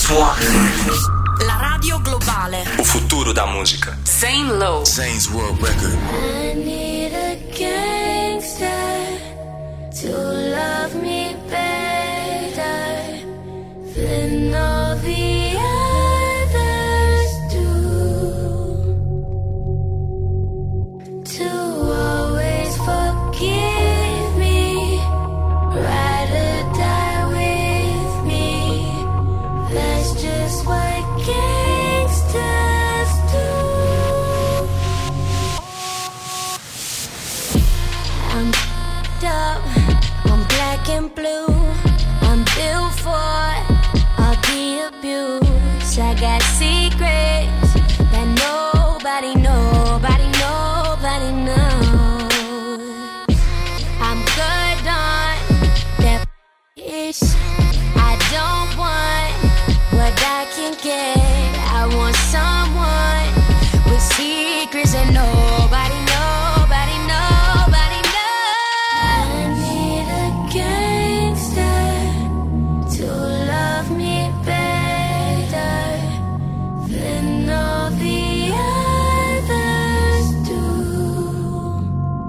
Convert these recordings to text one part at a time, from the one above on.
La radio globale. O futuro da música. Zane Lowe. Zane's World Record. I need a gangster to love me better than all the others do. To always forgive me, ride or die with me. That's just what gangsters do. I'm up, I'm black and blue. I'm built for all the abuse. I got secrets that nobody knows. I'm good on that ish. I don't want what I can get. I want someone with secrets that nobody knows. I need a gangster to love me better than all the others do.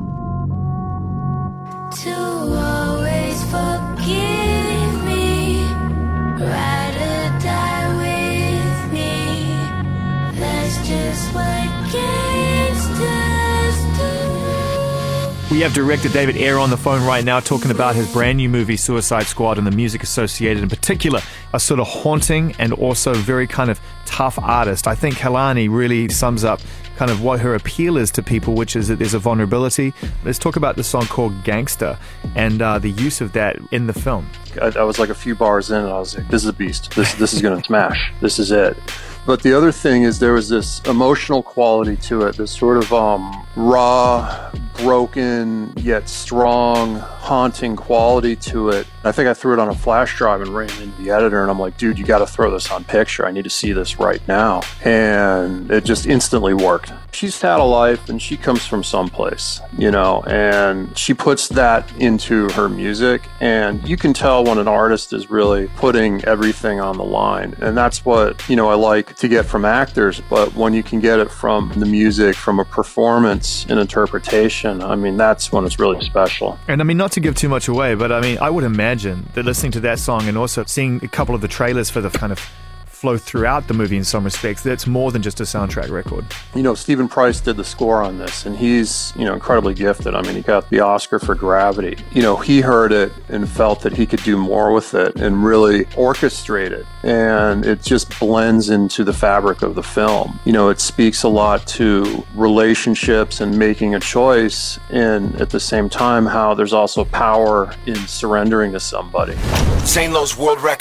To always forgive me, ride or die with me. That's just what gangsters do. We have director David Ayer on the phone right now talking about his brand new movie Suicide Squad and the music associated, in particular a sort of haunting and also very kind of tough artist. I think Kehlani really sums up kind of what her appeal is to people, which is that there's a vulnerability. Let's talk about the song called Gangsta and the use of that in the film. I was like a few bars in and I was like, this is a beast. This is going to smash. This is it. But the other thing is there was this emotional quality to it, this sort of raw, broken, yet strong, haunting quality to it. I think I threw it on a flash drive and ran into the editor and I'm like, dude, you got to throw this on picture. I need to see this right now. And it just instantly worked. She's had a life and she comes from someplace, you know, and she puts that into her music. And you can tell when an artist is really putting everything on the line. And that's what, you know, I like to get from actors. But when you can get it from the music, from a performance and interpretation, I mean, that's when it's really special. And I mean, not to give too much away, but I mean, I would imagine that listening to that song and also seeing a couple of the trailers for the kind of flow throughout the movie in some respects, that's more than just a soundtrack record. You know, Stephen Price did the score on this and he's, you know, incredibly gifted. I mean, he got the Oscar for Gravity. You know, he heard it and felt that he could do more with it and really orchestrate it. And it just blends into the fabric of the film. You know, it speaks a lot to relationships and making a choice, and at the same time, how there's also power in surrendering to somebody. Zane Lowe's World Record.